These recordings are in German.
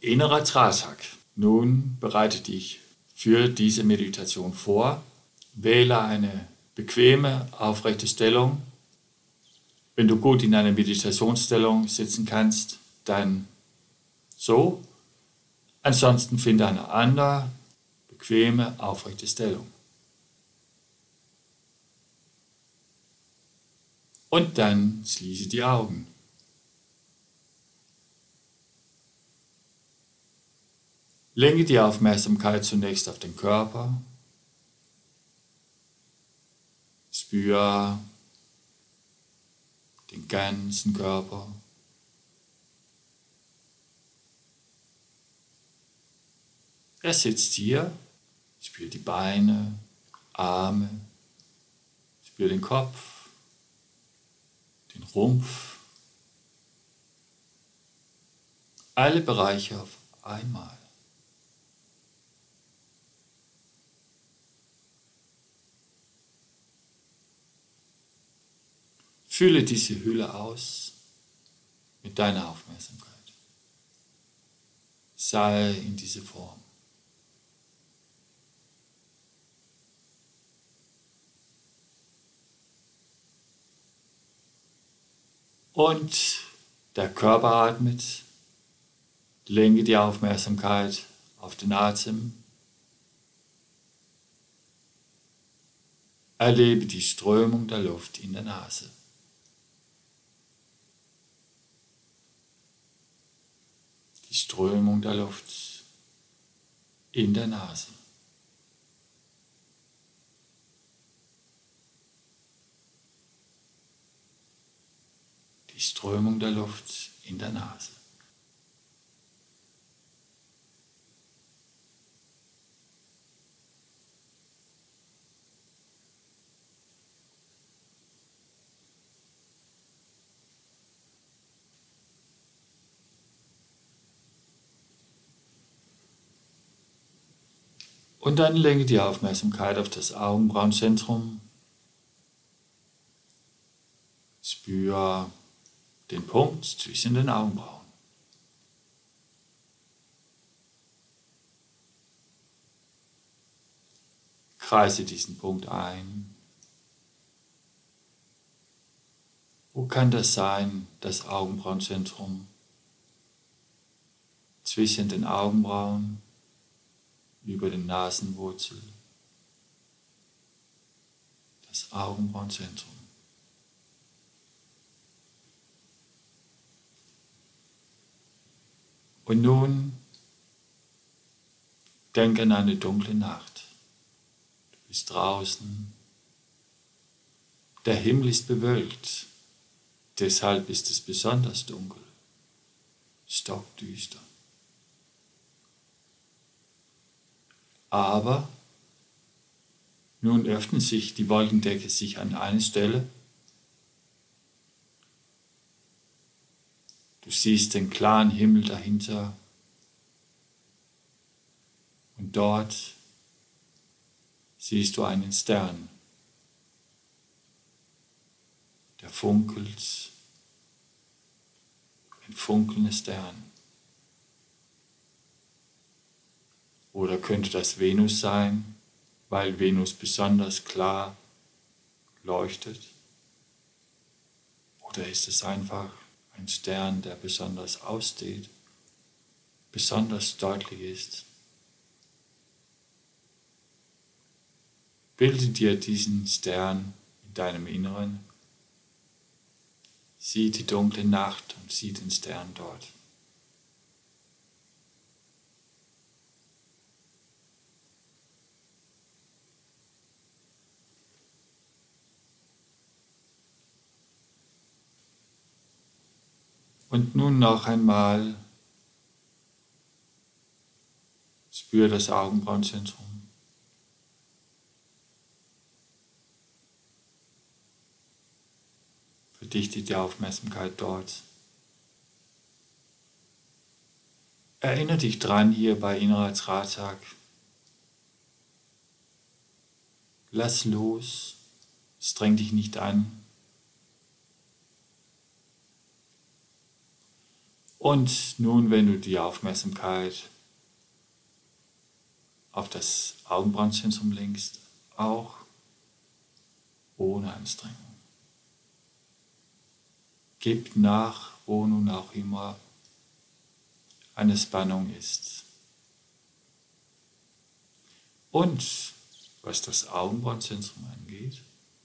Innerer Trasak. Nun bereite dich für diese Meditation vor. Wähle eine bequeme, aufrechte Stellung. Wenn du gut in einer Meditationsstellung sitzen kannst, dann so. Ansonsten finde eine andere, bequeme, aufrechte Stellung. Und dann schließe die Augen. Lenke die Aufmerksamkeit zunächst auf den Körper. Spüre den ganzen Körper. Er sitzt hier. Spüre die Beine, Arme. Spüre den Kopf, den Rumpf. Alle Bereiche auf einmal. Fülle diese Hülle aus mit deiner Aufmerksamkeit. Sei in diese Form. Und der Körper atmet. Lenke die Aufmerksamkeit auf den Atem. Erlebe die Strömung der Luft in der Nase. Die Strömung der Luft in der Nase. Die Strömung der Luft in der Nase. Und dann lenke die Aufmerksamkeit auf das Augenbrauenzentrum. Spüre den Punkt zwischen den Augenbrauen. Kreise diesen Punkt ein. Wo kann das sein, das Augenbrauenzentrum? Zwischen den Augenbrauen, über den Nasenwurzel. Das Augenbrauenzentrum. Und nun denk an eine dunkle Nacht. Du bist draußen. Der Himmel ist bewölkt. Deshalb ist es besonders dunkel. Stockdüster. Aber nun öffnet sich die Wolkendecke sich an eine Stelle. Du siehst den klaren Himmel dahinter und dort siehst du einen Stern, der funkelt, ein funkelnder Stern. Oder könnte das Venus sein, weil Venus besonders klar leuchtet? Oder ist es einfach ein Stern, der besonders aussteht, besonders deutlich ist? Bilde dir diesen Stern in deinem Inneren. Sieh die dunkle Nacht und sieh den Stern dort. Und nun noch einmal spüre das Augenbrauenzentrum. Verdichte die Aufmerksamkeit dort. Erinnere dich dran hier bei Innerer Trasak. Lass los, streng dich nicht an. Und nun, wenn du die Aufmerksamkeit auf das Augenbrauenzentrum lenkst, auch ohne Anstrengung. Gib nach, wo nun auch immer eine Spannung ist. Und was das Augenbrauenzentrum angeht,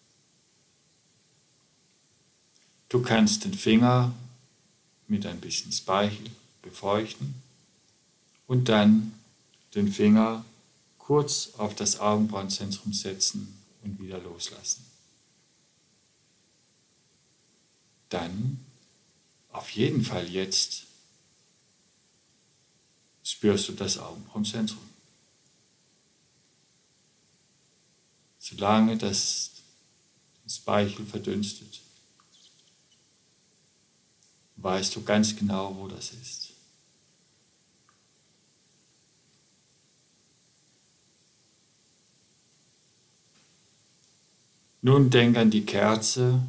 du kannst den Finger mit ein bisschen Speichel befeuchten und dann den Finger kurz auf das Augenbrauenzentrum setzen und wieder loslassen. Dann, auf jeden Fall jetzt, spürst du das Augenbrauenzentrum. Solange das Speichel verdünstet, weißt du ganz genau, wo das ist. Nun denk an die Kerze,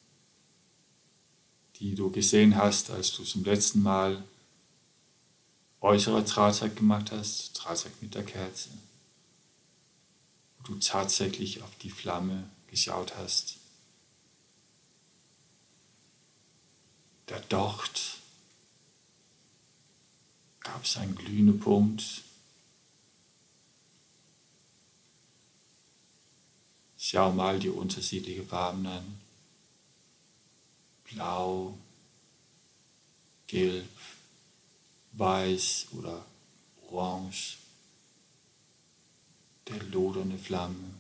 die du gesehen hast, als du zum letzten Mal äußerer Drahtseil gemacht hast, Drahtseil mit der Kerze, wo du tatsächlich auf die Flamme geschaut hast. Der Docht gab es einen glühenden Punkt. Schau mal die unterschiedlichen Farben an. Blau, gelb, weiß oder orange. Der lodernde Flamme.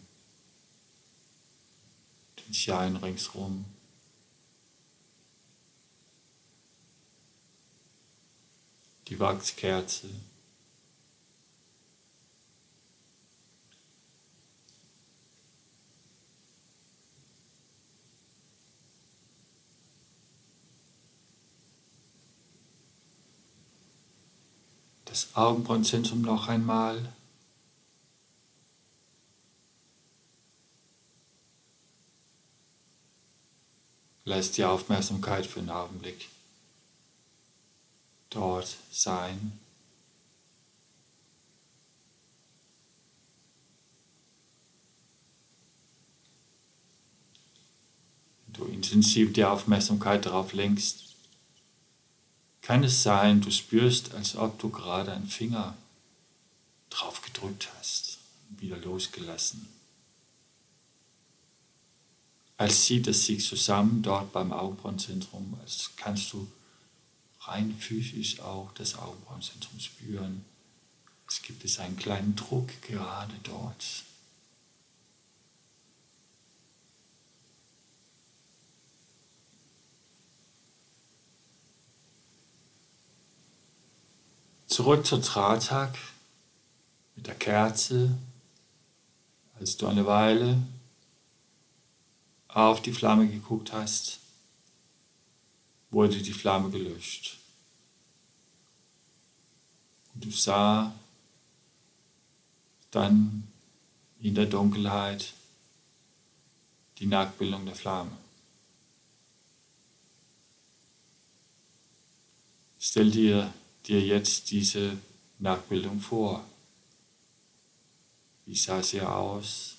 Den Schein ringsrum. Die Wachskerze. Das Augenbrauenzentrum noch einmal. Lass die Aufmerksamkeit für einen Augenblick dort sein. Wenn du intensiv die Aufmerksamkeit darauf lenkst, kann es sein, du spürst, als ob du gerade einen Finger drauf gedrückt hast und wieder losgelassen. Als zieht es sich zusammen dort beim Augenbrauenzentrum, als kannst du rein physisch auch das Augenbrauenzentrum spüren. Es gibt einen kleinen Druck gerade dort. Zurück zur Tratak mit der Kerze, als du eine Weile auf die Flamme geguckt hast, wurde die Flamme gelöscht. Und du sah dann in der Dunkelheit die Nachbildung der Flamme. Stell dir jetzt diese Nachbildung vor. Wie sah sie aus?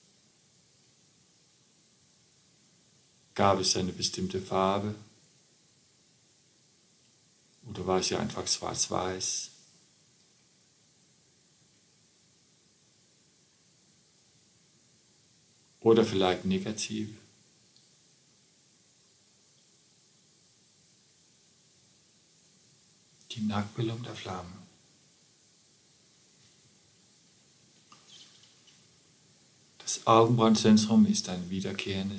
Gab es eine bestimmte Farbe? Oder war sie einfach schwarz-weiß? Oder vielleicht negativ? Die Nachbildung der Flamme. Das Augenbrauenzentrum ist ein wiederkehrender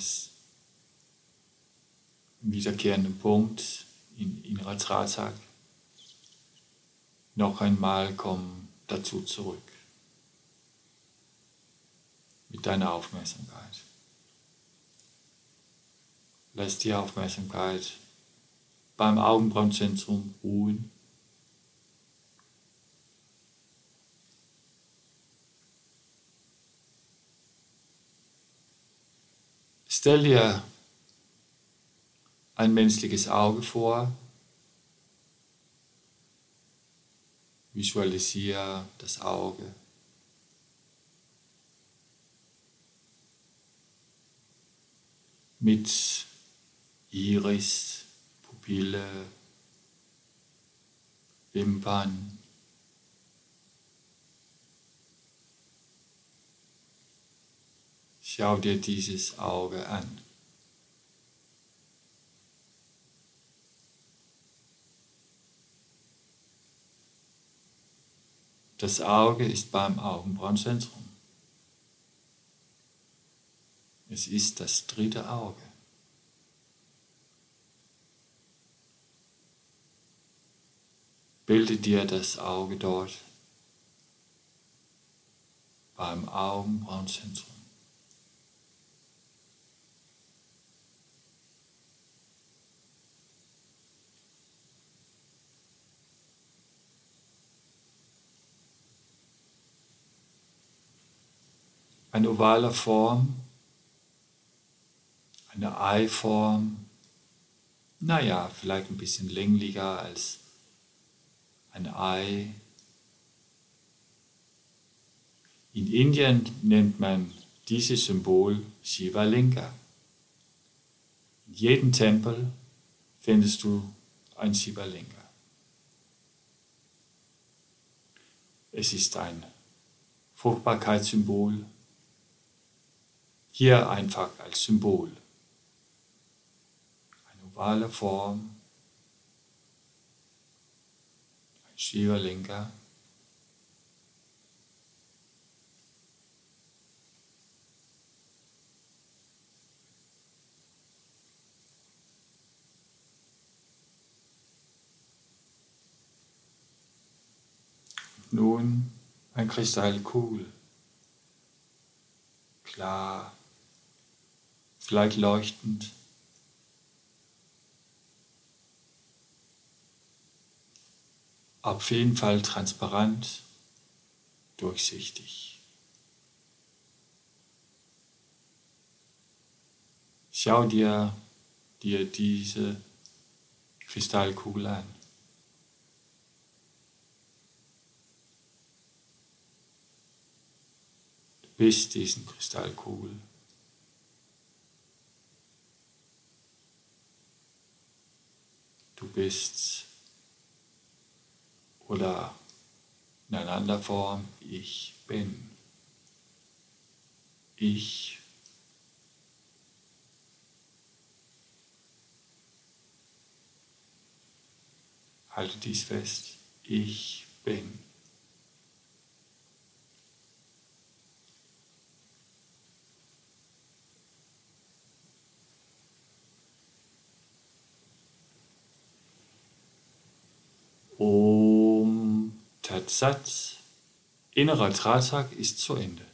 Punkt in innerer Tratak. Noch einmal komm dazu zurück. Mit deiner Aufmerksamkeit. Lass die Aufmerksamkeit beim Augenbrauenzentrum ruhen. Stell dir ein menschliches Auge vor, Visualisiere das Auge. Mit Iris, Pupille, Wimpern. Schau dir dieses Auge an. Das Auge ist beim Augenbrauenzentrum. Es ist das dritte Auge. Bilde dir das Auge dort beim Augenbrauenzentrum. Eine ovale Form, eine Eiform, vielleicht ein bisschen länglicher als ein Ei. In Indien nennt man dieses Symbol Shiva Linga. In jedem Tempel findest du ein Shiva Linga. Es ist ein Fruchtbarkeitssymbol. Hier einfach als Symbol. Eine ovale Form, ein Shiva Linga. Nun ein Kristallkugel. Klar, vielleicht leuchtend. Auf jeden Fall transparent, durchsichtig. Schau dir diese Kristallkugel an. Du bist diesen Kristallkugel. Du bist, oder in einer anderen Form, ich bin. Ich halte dies fest. Ich bin. Om Tat Sat. Innerer Tratak ist zu Ende.